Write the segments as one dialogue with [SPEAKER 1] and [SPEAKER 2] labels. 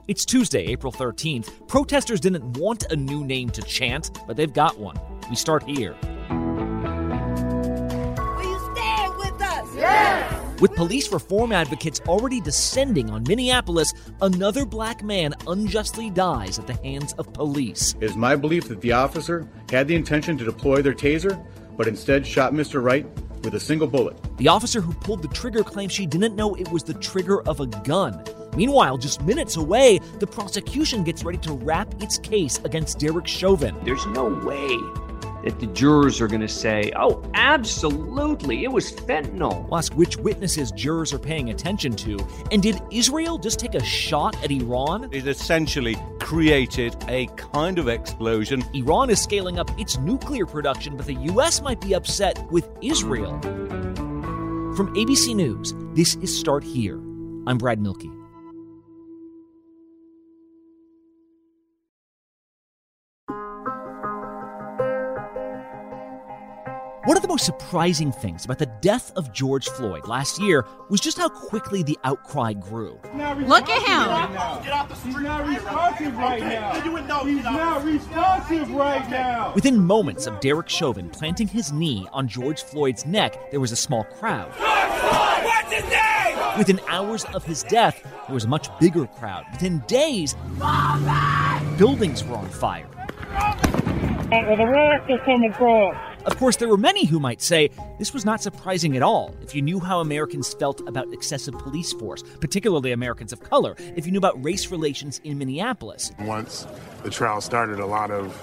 [SPEAKER 1] It's Tuesday, April 13th. Protesters didn't want a new name to chant, but they've got one. We start here.
[SPEAKER 2] Will you stand with us? Yes!
[SPEAKER 1] With police reform advocates already descending on Minneapolis, another black man unjustly dies at the hands of police.
[SPEAKER 3] It is my belief that the officer had the intention to deploy their taser, but instead shot Mr. Wright with a single bullet.
[SPEAKER 1] The officer who pulled the trigger claims she didn't know it was the trigger of a gun. Meanwhile, just minutes away, the prosecution gets ready to wrap its case against Derek Chauvin.
[SPEAKER 4] There's no way that the jurors are going to say, oh, absolutely, it was fentanyl.
[SPEAKER 1] We'll ask which witnesses jurors are paying attention to. And did Israel just take a shot at Iran?
[SPEAKER 5] It essentially created a kind of explosion.
[SPEAKER 1] Iran is scaling up its nuclear production, but the U.S. might be upset with Israel. From ABC News, this is Start Here. I'm Brad Milkey. One of the most surprising things about the death of George Floyd last year was just how quickly the outcry grew.
[SPEAKER 6] Look at him.
[SPEAKER 7] He's not responsive right now. He's not responsive right now.
[SPEAKER 1] Within moments of Derek Chauvin planting his knee on George Floyd's neck, there was a small crowd.
[SPEAKER 7] What's his name?
[SPEAKER 1] Within hours of his death, there was a much bigger crowd. Within days, buildings were on fire.
[SPEAKER 7] The rock is coming from.
[SPEAKER 1] Of course, there were many who might say this was not surprising at all if you knew how Americans felt about excessive police force, particularly Americans of color, if you knew about race relations in Minneapolis.
[SPEAKER 8] Once the trial started, a lot of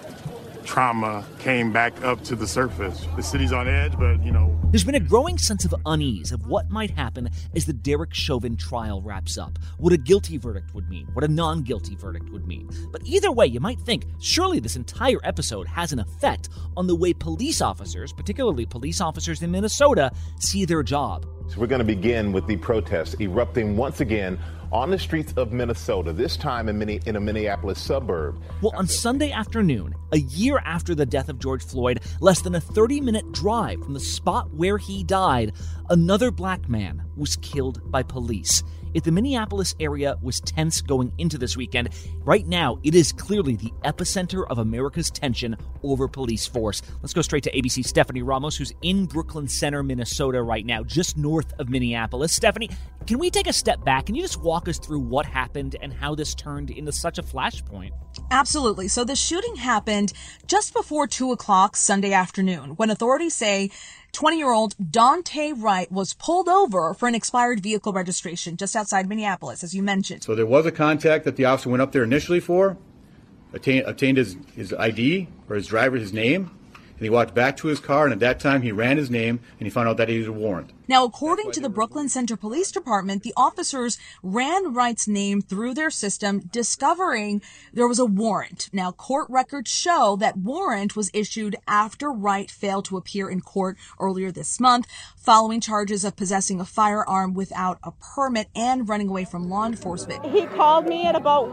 [SPEAKER 8] trauma came back up to the surface. The city's on edge, but,
[SPEAKER 1] There's been a growing sense of unease of what might happen as the Derek Chauvin trial wraps up. What a guilty verdict would mean, what a non-guilty verdict would mean. But either way, you might think, surely this entire episode has an effect on the way police officers, particularly police officers in Minnesota, see their job.
[SPEAKER 9] So we're going to begin with the protests erupting once again on the streets of Minnesota, this time in a Minneapolis suburb.
[SPEAKER 1] Well, on Sunday afternoon, a year after the death of George Floyd, less than a 30-minute drive from the spot where he died, another black man was killed by police. If the Minneapolis area was tense going into this weekend, right now it is clearly the epicenter of America's tension over police force. Let's go straight to ABC's Stephanie Ramos, who's in Brooklyn Center, Minnesota right now, just north of Minneapolis. Stephanie, can we take a step back? Can you just walk us through what happened and how this turned into such a flashpoint?
[SPEAKER 6] Absolutely. So the shooting happened just before 2 o'clock Sunday afternoon, when authorities say 20-year-old Daunte Wright was pulled over for an expired vehicle registration just outside Minneapolis, as you mentioned.
[SPEAKER 3] So there was a contact that the officer went up there initially for, obtained his ID or his driver, his name, and he walked back to his car, and at that time he ran his name and he found out that he was a warrant.
[SPEAKER 6] Now, according to the Brooklyn Center Police Department, the officers ran Wright's name through their system, discovering there was a warrant. Now, court records show that warrant was issued after Wright failed to appear in court earlier this month, following charges of possessing a firearm without a permit and running away from law enforcement.
[SPEAKER 10] He called me at about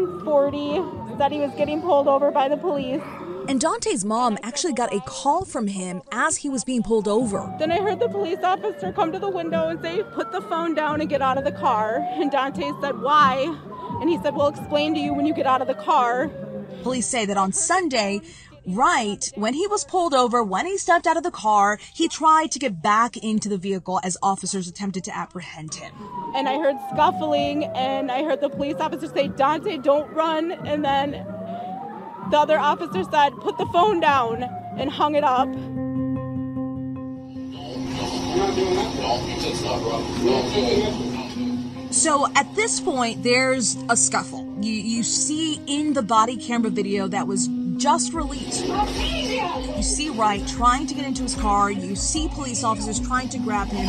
[SPEAKER 10] 1:40, said he was getting pulled over by the police.
[SPEAKER 6] And Daunte's mom actually got a call from him as he was being pulled over.
[SPEAKER 10] Then I heard the police officer come to the window and say, put the phone down and get out of the car. And Daunte said, why? And he said, we'll explain to you when you get out of the car.
[SPEAKER 6] Police say that on Sunday, Wright, when he was pulled over, when he stepped out of the car, he tried to get back into the vehicle as officers attempted to apprehend him.
[SPEAKER 10] And I heard scuffling, and I heard the police officer say, Daunte, don't run. And then the other officer said, put the phone down, and hung it up.
[SPEAKER 6] So at this point, there's a scuffle. You see in the body camera video that was just released, you see Wright trying to get into his car. You see police officers trying to grab him.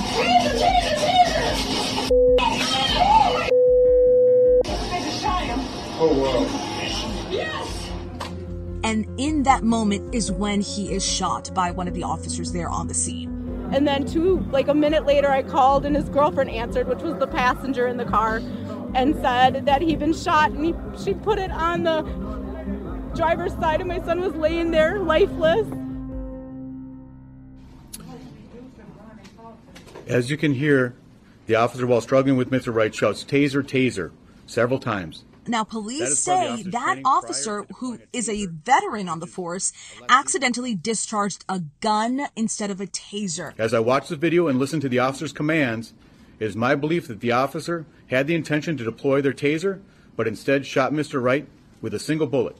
[SPEAKER 7] Oh, wow.
[SPEAKER 6] Yes! And in that moment is when he is shot by one of the officers there on the scene.
[SPEAKER 10] And then a minute later, I called and his girlfriend answered, which was the passenger in the car, and said that he'd been shot. And she put it on the driver's side, and my son was laying there lifeless.
[SPEAKER 3] As you can hear, the officer, while struggling with Mr. Wright, shouts, "Taser, taser," several times.
[SPEAKER 6] Now, police say that officer, who is a veteran on the force, accidentally discharged a gun instead of a taser.
[SPEAKER 3] As I watched the video and listened to the officer's commands, it is my belief that the officer had the intention to deploy their taser, but instead shot Mr. Wright with a single bullet.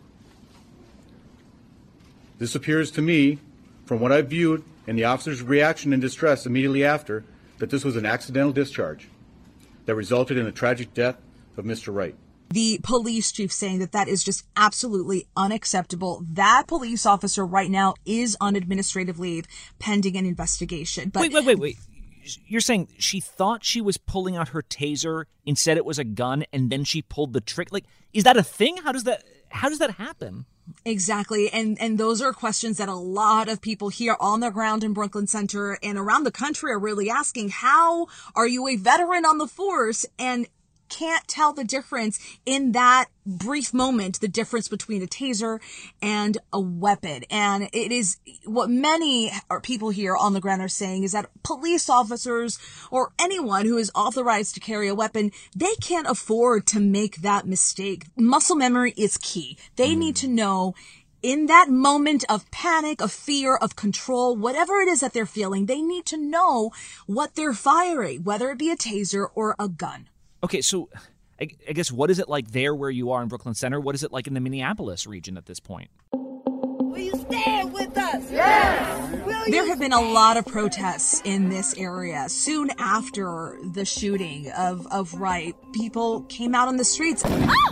[SPEAKER 3] This appears to me, from what I've viewed and the officer's reaction and distress immediately after, that this was an accidental discharge that resulted in the tragic death of Mr. Wright.
[SPEAKER 6] The police chief saying that that is just absolutely unacceptable. That police officer right now is on administrative leave pending an investigation. But
[SPEAKER 1] Wait. You're saying she thought she was pulling out her taser, instead it was a gun, and then she pulled the trigger? Like, is that a thing? How does that happen?
[SPEAKER 6] Exactly. And those are questions that a lot of people here on the ground in Brooklyn Center and around the country are really asking. How are you a veteran on the force and can't tell the difference in that brief moment, the difference between a taser and a weapon? And it is what many people here on the ground are saying is that police officers or anyone who is authorized to carry a weapon, they can't afford to make that mistake. Muscle memory is key. They need to know in that moment of panic, of fear, of control, whatever it is that they're feeling, they need to know what they're firing, whether it be a taser or a gun.
[SPEAKER 1] Okay, so I guess what is it like there where you are in Brooklyn Center? What is it like in the Minneapolis region at this point?
[SPEAKER 2] Will you stand with us? Yes!
[SPEAKER 6] There have been a lot of protests in this area. Soon after the shooting of Wright, people came out on the streets.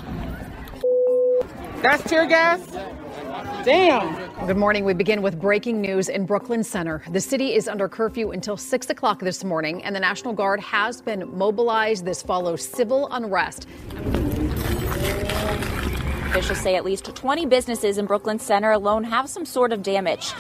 [SPEAKER 11] That's tear gas? Damn.
[SPEAKER 12] Good morning. We begin with breaking news in Brooklyn Center. The city is under curfew until 6 o'clock this morning, and the National Guard has been mobilized. This follows civil unrest.
[SPEAKER 13] Officials say at least 20 businesses in Brooklyn Center alone have some sort of damage.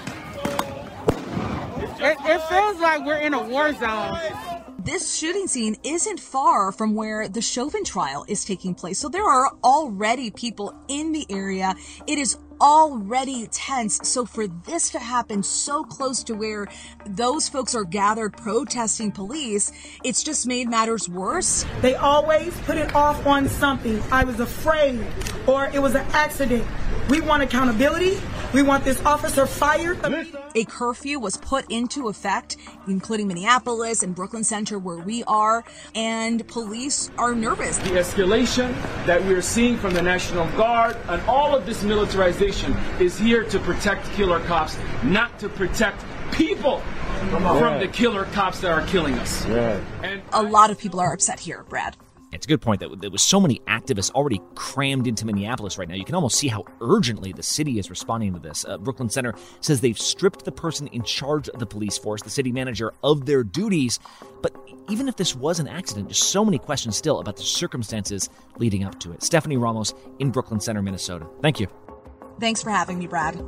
[SPEAKER 11] It feels like we're in a war zone.
[SPEAKER 6] This shooting scene isn't far from where the Chauvin trial is taking place. So there are already people in the area. It is already tense. So for this to happen so close to where those folks are gathered protesting police, it's just made matters worse.
[SPEAKER 14] They always put it off on something. I was afraid, or it was an accident. We want accountability. We want this officer fired.
[SPEAKER 6] A curfew was put into effect, including Minneapolis and Brooklyn Center where we are, and police are nervous.
[SPEAKER 15] The escalation that we're seeing from the National Guard and all of this militarization is here to protect killer cops, not to protect people from the killer cops that are killing us.
[SPEAKER 6] And a lot of people are upset here, Brad.
[SPEAKER 1] It's a good point that there was so many activists already crammed into Minneapolis right now. You can almost see how urgently the city is responding to this. Brooklyn Center says they've stripped the person in charge of the police force, the city manager, of their duties. But even if this was an accident, there's so many questions still about the circumstances leading up to it. Stephanie Ramos in Brooklyn Center, Minnesota. Thank you.
[SPEAKER 6] Thanks for having me, Brad.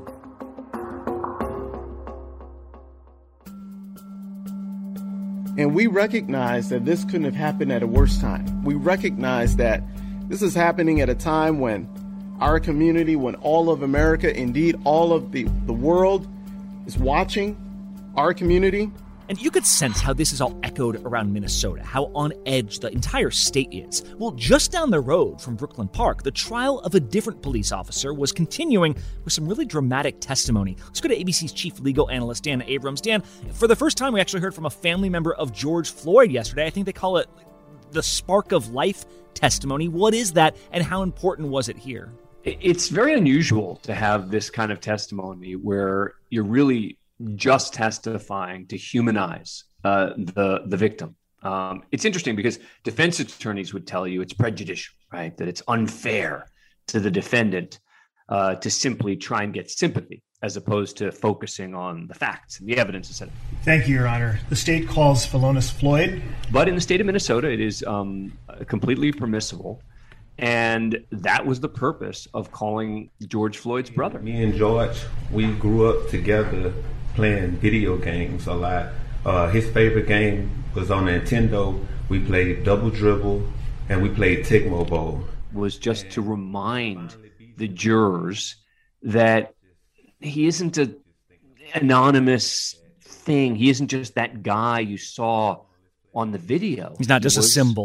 [SPEAKER 16] And we recognize that this couldn't have happened at a worse time. We recognize that this is happening at a time when our community, when all of America, indeed all of the world, is watching our community.
[SPEAKER 1] And you could sense how this is all echoed around Minnesota, how on edge the entire state is. Well, just down the road from Brooklyn Park, the trial of a different police officer was continuing with some really dramatic testimony. Let's go to ABC's chief legal analyst, Dan Abrams. Dan, for the first time, we actually heard from a family member of George Floyd yesterday. I think they call it the spark of life testimony. What is that, and how important was it here?
[SPEAKER 4] It's very unusual to have this kind of testimony where you're really just testifying to humanize the victim. It's interesting because defense attorneys would tell you it's prejudicial, right? That it's unfair to the defendant to simply try and get sympathy as opposed to focusing on the facts and the evidence, etc.
[SPEAKER 17] Thank you, Your Honor. The state calls Philonise Floyd.
[SPEAKER 4] But in the state of Minnesota, it is completely permissible. And that was the purpose of calling George Floyd's brother.
[SPEAKER 18] Me and George, we grew up together playing video games a lot. His favorite game was on Nintendo. We played Double Dribble and we played Tecmo Bowl.
[SPEAKER 4] Was just to remind the jurors that he isn't an anonymous thing. He isn't just that guy you saw on the video.
[SPEAKER 1] He's not just a symbol.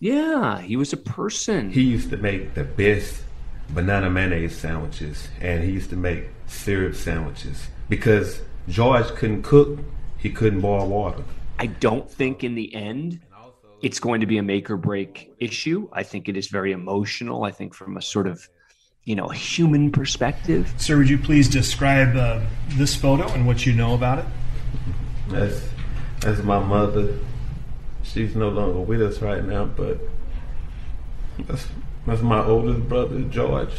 [SPEAKER 4] Yeah, he was a person.
[SPEAKER 18] He used to make the best banana mayonnaise sandwiches, and he used to make syrup sandwiches. Because George couldn't cook, he couldn't boil water.
[SPEAKER 4] I don't think in the end it's going to be a make or break issue. I think it is very emotional. I think from a sort of, human perspective.
[SPEAKER 17] Sir, would you please describe this photo and what you know about it?
[SPEAKER 18] That's my mother. She's no longer with us right now, but that's my oldest brother, George.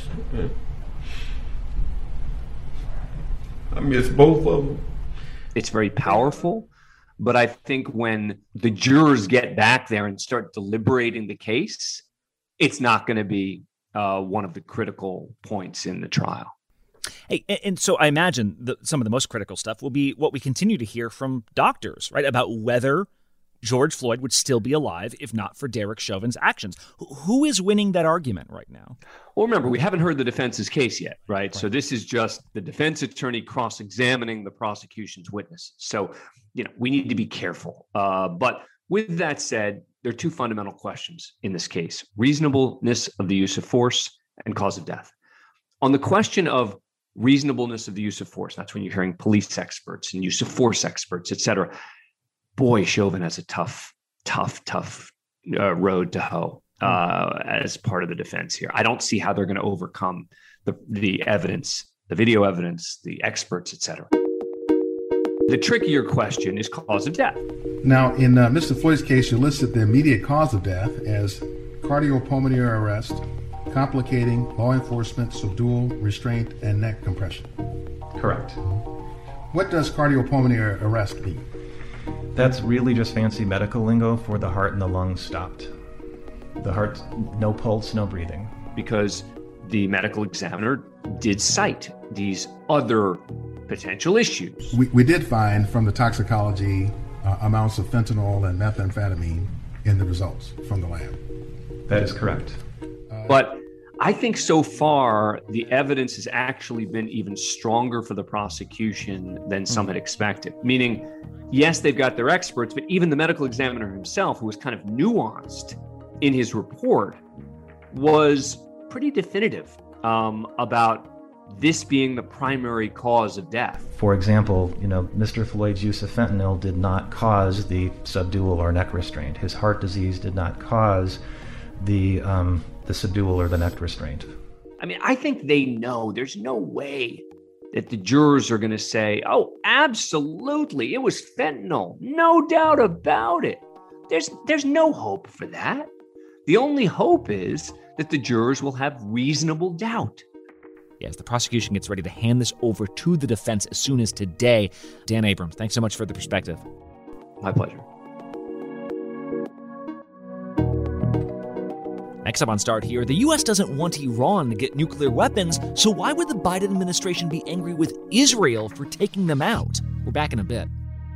[SPEAKER 18] I miss both of them.
[SPEAKER 4] It's very powerful, but I think when the jurors get back there and start deliberating the case, it's not going to be one of the critical points in the trial.
[SPEAKER 1] Hey, and so I imagine some of the most critical stuff will be what we continue to hear from doctors, right, about whether George Floyd would still be alive if not for Derek Chauvin's actions. Who is winning that argument right now?
[SPEAKER 4] Well, remember, we haven't heard the defense's case yet, right? So this is just the defense attorney cross-examining the prosecution's witnesses. So, we need to be careful. But with that said, there are two fundamental questions in this case: reasonableness of the use of force and cause of death. On the question of reasonableness of the use of force, that's when you're hearing police experts and use of force experts, et cetera. Boy, Chauvin has a tough road to hoe as part of the defense here. I don't see how they're going to overcome the evidence, the video evidence, the experts, et cetera. The trickier question is cause of death.
[SPEAKER 19] Now, in Mr. Floyd's case, you listed the immediate cause of death as cardiopulmonary arrest, complicating law enforcement, subdual, restraint, and neck compression.
[SPEAKER 20] Correct.
[SPEAKER 19] What does cardiopulmonary arrest mean?
[SPEAKER 20] That's really just fancy medical lingo for the heart and the lungs stopped. The heart, no pulse, no breathing.
[SPEAKER 4] Because the medical examiner did cite these other potential issues.
[SPEAKER 19] We did find from the toxicology amounts of fentanyl and methamphetamine in the results from the lab.
[SPEAKER 20] That is correct.
[SPEAKER 4] But I think so far the evidence has actually been even stronger for the prosecution than some had expected. Meaning, yes, they've got their experts, but even the medical examiner himself, who was kind of nuanced in his report, was pretty definitive about this being the primary cause of death.
[SPEAKER 20] For example, Mr. Floyd's use of fentanyl did not cause the subdual or neck restraint. His heart disease did not cause the subdual or the neck restraint.
[SPEAKER 4] I mean, I think they know. There's no way that the jurors are going to say, oh, absolutely, it was fentanyl. No doubt about it. There's no hope for that. The only hope is that the jurors will have reasonable doubt.
[SPEAKER 1] Yes, the prosecution gets ready to hand this over to the defense as soon as today. Dan Abrams, thanks so much for the perspective.
[SPEAKER 4] My pleasure.
[SPEAKER 1] Next up on Start Here, the U.S. doesn't want Iran to get nuclear weapons, so why would the Biden administration be angry with Israel for taking them out? We're back in a bit.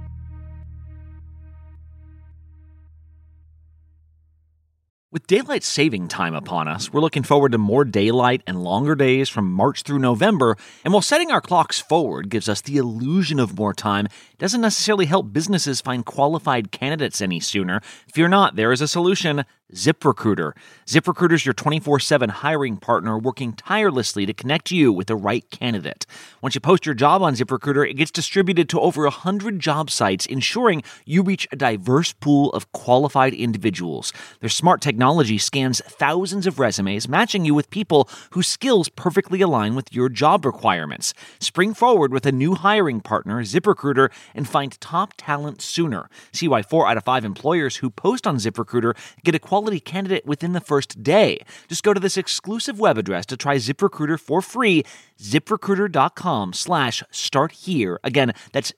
[SPEAKER 1] With daylight saving time upon us, we're looking forward to more daylight and longer days from March through November, and while setting our clocks forward gives us the illusion of more time, it doesn't necessarily help businesses find qualified candidates any sooner. Fear not, there is a solution. ZipRecruiter. ZipRecruiter is your 24/7 hiring partner working tirelessly to connect you with the right candidate. Once you post your job on ZipRecruiter, it gets distributed to over 100 job sites, ensuring you reach a diverse pool of qualified individuals. Their smart technology scans thousands of resumes, matching you with people whose skills perfectly align with your job requirements. Spring forward with a new hiring partner, ZipRecruiter, and find top talent sooner. See why 4 out of 5 employers who post on ZipRecruiter get a quality candidate within the first day. Just go to this exclusive web address to try ZipRecruiter for free, ZipRecruiter.com/starthere. Again, that's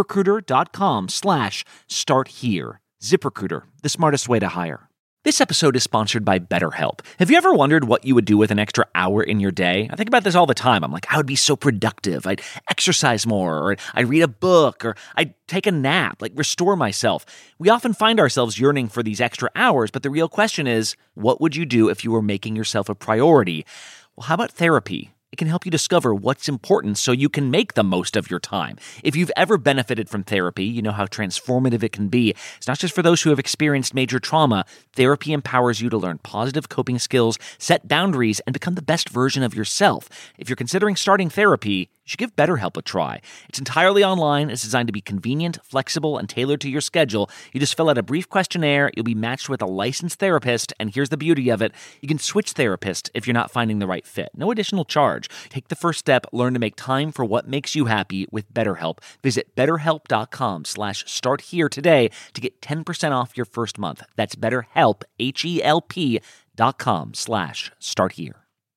[SPEAKER 1] ZipRecruiter.com/starthere. ZipRecruiter, the smartest way to hire. This episode is sponsored by BetterHelp. Have you ever wondered what you would do with an extra hour in your day? I think about this all the time. I'm like, I would be so productive. I'd exercise more, or I'd read a book, or I'd take a nap, restore myself. We often find ourselves yearning for these extra hours, but the real question is, what would you do if you were making yourself a priority? Well, how about therapy? It can help you discover what's important so you can make the most of your time. If you've ever benefited from therapy, you know how transformative it can be. It's not just for those who have experienced major trauma. Therapy empowers you to learn positive coping skills, set boundaries, and become the best version of yourself. If you're considering starting therapy, you should give BetterHelp a try. It's entirely online. It's designed to be convenient, flexible, and tailored to your schedule. You just fill out a brief questionnaire. You'll be matched with a licensed therapist. And here's the beauty of it. You can switch therapists if you're not finding the right fit. No additional charge. Take the first step. Learn to make time for what makes you happy with BetterHelp. Visit BetterHelp.com/start here today to get 10% off your first month. That's BetterHelp, HELP.com/start here.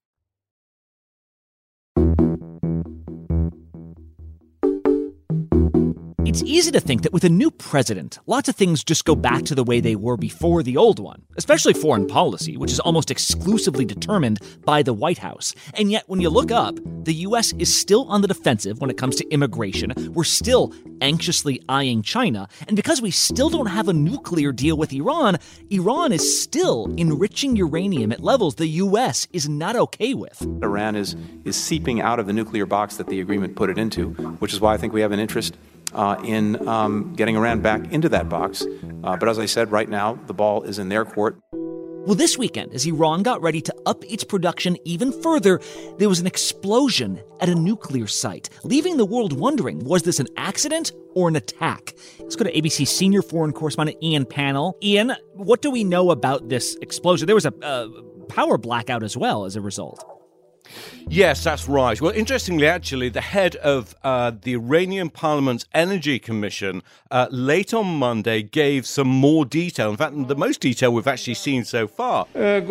[SPEAKER 1] It's easy to think that with a new president, lots of things just go back to the way they were before the old one, especially foreign policy, which is almost exclusively determined by the White House. And yet, when you look up, the U.S. is still on the defensive when it comes to immigration. We're still anxiously eyeing China. And because we still don't have a nuclear deal with Iran, Iran is still enriching uranium at levels the U.S. is not okay with.
[SPEAKER 21] Iran is seeping out of the nuclear box that the agreement put it into, which is why I think we have an interest in getting Iran back into that box. But as I said, right now, the ball is in their court.
[SPEAKER 1] Well, this weekend, as Iran got ready to up its production even further, there was an explosion at a nuclear site, leaving the world wondering, was this an accident or an attack? Let's go to ABC senior foreign correspondent Ian Pannell. Ian, what do we know about this explosion? There was a power blackout as well as a result.
[SPEAKER 5] Yes, that's right. Well, interestingly, actually, the head of the Iranian Parliament's Energy Commission late on Monday gave some more detail. In fact, the most detail we've actually seen so far. He said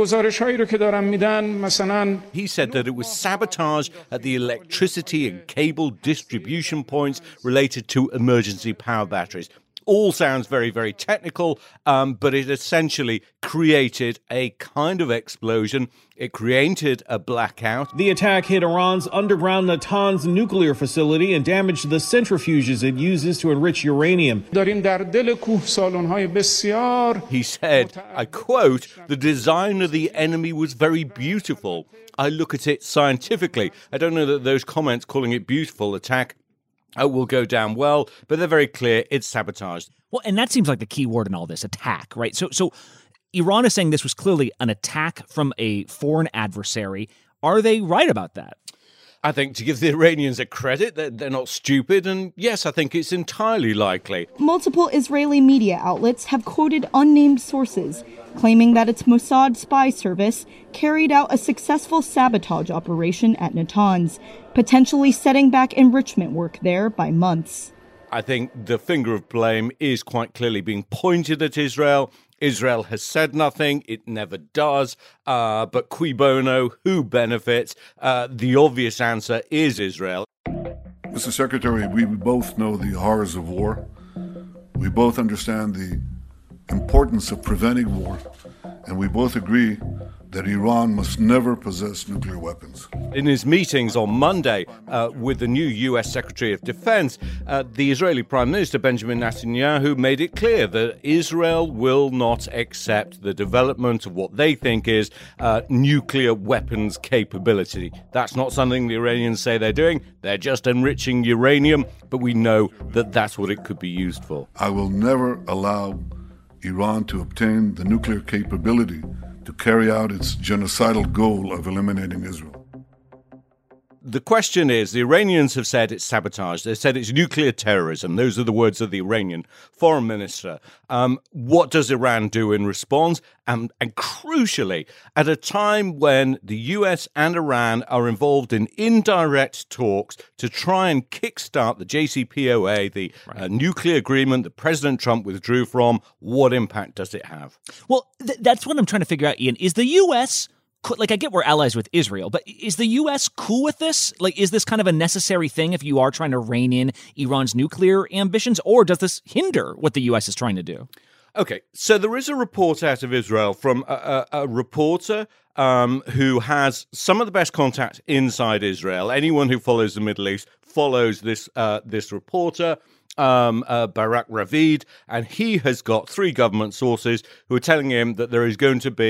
[SPEAKER 5] that it was sabotage at the electricity and cable distribution points related to emergency power batteries. All sounds very, very technical, but it essentially created a kind of explosion. It created a blackout.
[SPEAKER 7] The attack hit Iran's underground Natanz nuclear facility and damaged the centrifuges it uses to enrich uranium.
[SPEAKER 5] He said, I quote, "The design of the enemy was very beautiful. I look at it scientifically." I don't know that those comments calling it beautiful attack will go down well, but they're very clear it's sabotage.
[SPEAKER 1] Well, and that seems like the key word in all this, attack, right? So Iran is saying this was clearly an attack from a foreign adversary. Are they right about that?
[SPEAKER 5] I think to give the Iranians a credit, they're not stupid, and yes, I think it's entirely likely.
[SPEAKER 22] Multiple Israeli media outlets have quoted unnamed sources claiming that its Mossad spy service carried out a successful sabotage operation at Natanz, potentially setting back enrichment work there by months.
[SPEAKER 5] I think the finger of blame is quite clearly being pointed at Israel. Israel has said nothing. It never does. But cui bono, who benefits? The obvious answer is Israel.
[SPEAKER 23] Mr. Secretary, we both know the horrors of war. We both understand the importance of preventing war, and we both agree that Iran must never possess nuclear weapons.
[SPEAKER 5] In his meetings on Monday with the new U.S. Secretary of Defense, the Israeli Prime Minister Benjamin Netanyahu made it clear that Israel will not accept the development of what they think is nuclear weapons capability. That's not something the Iranians say they're doing. They're just enriching uranium, but we know that that's what it could be used for.
[SPEAKER 23] I will never allow Iran to obtain the nuclear capability to carry out its genocidal goal of eliminating Israel.
[SPEAKER 5] The question is, the Iranians have said it's sabotage. They said it's nuclear terrorism. Those are the words of the Iranian foreign minister. What does Iran do in response? And crucially, at a time when the US and Iran are involved in indirect talks to try and kickstart the JCPOA, the nuclear agreement that President Trump withdrew from, what impact does it have?
[SPEAKER 1] Well, that's what I'm trying to figure out, Ian. Is the U.S., like, I get we're allies with Israel, but is the U.S. cool with this? Like, is this kind of a necessary thing if you are trying to rein in Iran's nuclear ambitions, or does this hinder what the U.S. is trying to do?
[SPEAKER 5] Okay, so there is a report out of Israel from a reporter who has some of the best contacts inside Israel. Anyone who follows the Middle East follows this reporter, Barak Ravid, and he has got 3 government sources who are telling him that there is going to be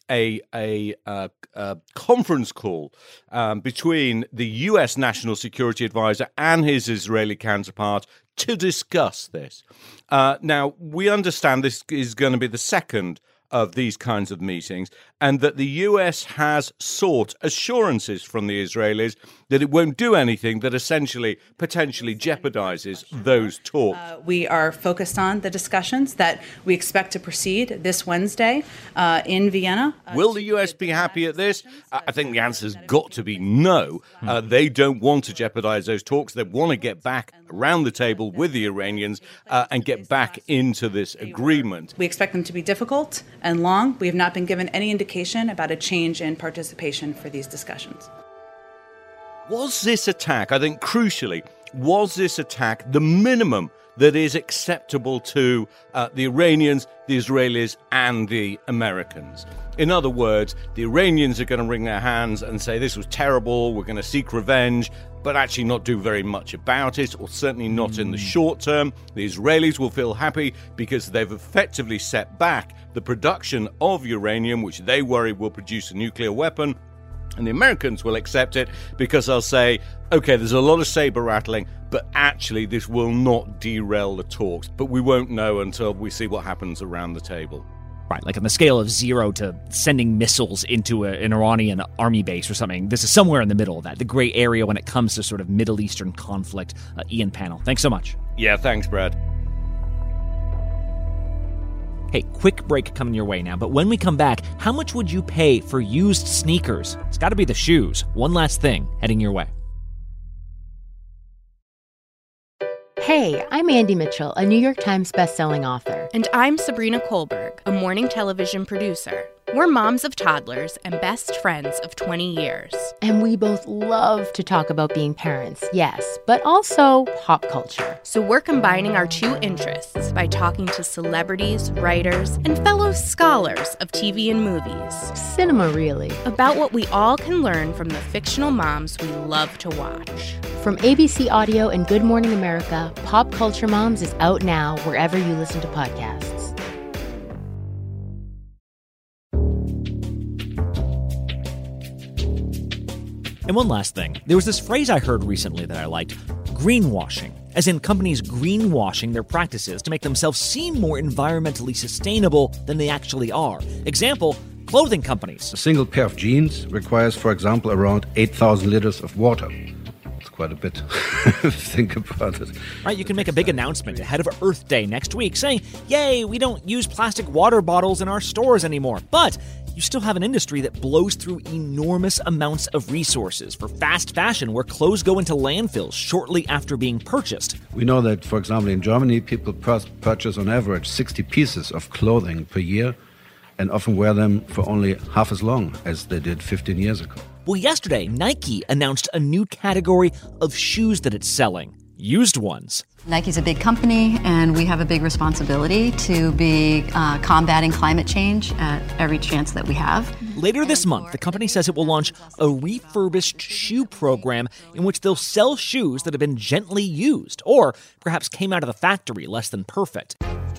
[SPEAKER 5] a conference call between the U.S. National Security Advisor and his Israeli counterpart to discuss this. Now, we understand this is going to be the second of these kinds of meetings, and that the US has sought assurances from the Israelis that it won't do anything that essentially potentially jeopardizes those talks.
[SPEAKER 8] We are focused on the discussions that we expect to proceed this Wednesday in Vienna.
[SPEAKER 5] Will the US be happy at this? I think the answer's got to be no. They don't want to jeopardize those talks. They want to get back around the table with the Iranians and get back into this agreement.
[SPEAKER 8] We expect them to be difficult and long. We have not been given any indication about a change in participation for these discussions.
[SPEAKER 5] Was this attack, I think crucially, was this attack the minimum that is acceptable to the Iranians, the Israelis, and the Americans? In other words, the Iranians are going to wring their hands and say this was terrible, we're going to seek revenge, but actually not do very much about it, or certainly not in the short term. The Israelis will feel happy because they've effectively set back the production of uranium, which they worry will produce a nuclear weapon. And the Americans will accept it because they'll say, okay, there's a lot of saber rattling, but actually this will not derail the talks. But we won't know until we see what happens around the table.
[SPEAKER 1] Right, like on the scale of 0 to sending missiles into an Iranian army base or something. This is somewhere in the middle of that, the gray area when it comes to sort of Middle Eastern conflict. Ian Pannell, thanks so much.
[SPEAKER 5] Yeah, thanks, Brad.
[SPEAKER 1] Hey, quick break coming your way now, but when we come back, how much would you pay for used sneakers? It's got to be the shoes. One last thing heading your way.
[SPEAKER 9] Hey, I'm Andy Mitchell, a New York Times bestselling author.
[SPEAKER 10] And I'm Sabrina Kohlberg, a morning television producer. We're moms of toddlers and best friends of 20 years.
[SPEAKER 9] And we both love to talk about being parents, yes, but also pop culture.
[SPEAKER 10] So we're combining our two interests by talking to celebrities, writers, and fellow scholars of TV and movies.
[SPEAKER 9] Cinema, really.
[SPEAKER 10] About what we all can learn from the fictional moms we love to watch.
[SPEAKER 9] From ABC Audio and Good Morning America, Pop Culture Moms is out now wherever you listen to podcasts.
[SPEAKER 1] And one last thing. There was this phrase I heard recently that I liked, greenwashing, as in companies greenwashing their practices to make themselves seem more environmentally sustainable than they actually are. Example, clothing companies.
[SPEAKER 24] A single pair of jeans requires, for example, around 8,000 liters of water. It's quite a bit. Think about it.
[SPEAKER 1] Right, you can make a big announcement ahead of Earth Day next week saying, yay, we don't use plastic water bottles in our stores anymore. But you still have an industry that blows through enormous amounts of resources for fast fashion where clothes go into landfills shortly after being purchased.
[SPEAKER 24] We know that, for example, in Germany, people purchase on average 60 pieces of clothing per year and often wear them for only half as long as they did 15 years ago.
[SPEAKER 1] Well, yesterday, Nike announced a new category of shoes that it's selling. Used ones.
[SPEAKER 25] Nike's a big company, and we have a big responsibility to be combating climate change at every chance that we have.
[SPEAKER 1] Later this month, the company says it will launch a refurbished shoe program in which they'll sell shoes that have been gently used, or perhaps came out of the factory less than perfect.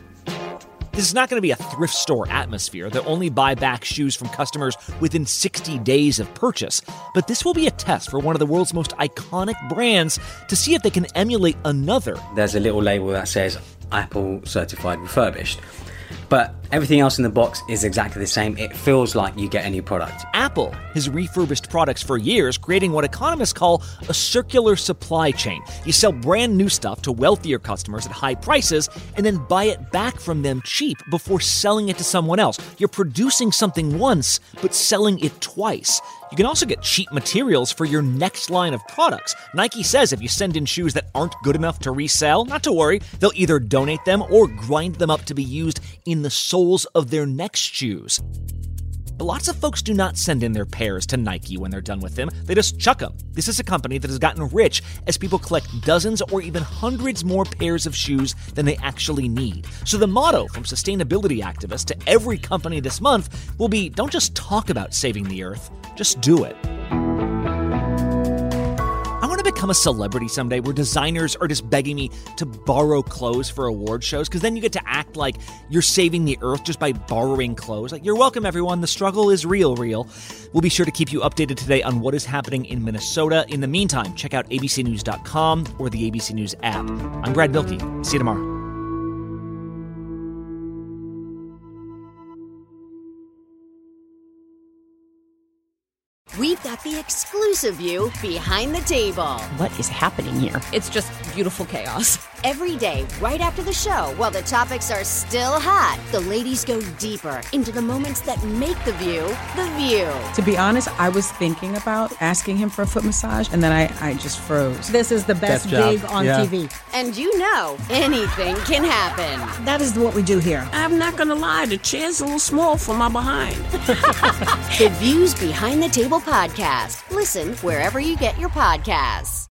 [SPEAKER 1] This is not going to be a thrift store atmosphere that only buy back shoes from customers within 60 days of purchase, but this will be a test for one of the world's most iconic brands to see if they can emulate another.
[SPEAKER 26] There's a little label that says Apple Certified Refurbished, but everything else in the box is exactly the same. It feels like you get a new product.
[SPEAKER 1] Apple has refurbished products for years, creating what economists call a circular supply chain. You sell brand new stuff to wealthier customers at high prices and then buy it back from them cheap before selling it to someone else. You're producing something once, but selling it twice. You can also get cheap materials for your next line of products. Nike says if you send in shoes that aren't good enough to resell, not to worry, they'll either donate them or grind them up to be used in the soles of their next shoes. But lots of folks do not send in their pairs to Nike when they're done with them. They just chuck them. This is a company that has gotten rich as people collect dozens or even hundreds more pairs of shoes than they actually need. So the motto from sustainability activists to every company this month will be, don't just talk about saving the earth, just do it. I want to become a celebrity someday where designers are just begging me to borrow clothes for award shows? Because then you get to act like you're saving the earth just by borrowing clothes. Like, you're welcome, everyone. The struggle is real. We'll be sure to keep you updated today on what is happening in Minnesota. In the meantime, check out abcnews.com or the ABC News app. I'm Brad Milkey. See you tomorrow.
[SPEAKER 2] We've got the exclusive view behind the table.
[SPEAKER 3] What is happening here? It's just beautiful chaos.
[SPEAKER 2] Every day, right after the show, while the topics are still hot, the ladies go deeper into the moments that make The View, The View.
[SPEAKER 11] To be honest, I was thinking about asking him for a foot massage, and then I just froze.
[SPEAKER 12] This is the best gig on TV.
[SPEAKER 2] And you know, anything can happen.
[SPEAKER 12] That is what we do here.
[SPEAKER 13] I'm not going to lie, the chair's a little small for my behind.
[SPEAKER 2] The Views Behind the Table podcast. Listen wherever you get your podcasts.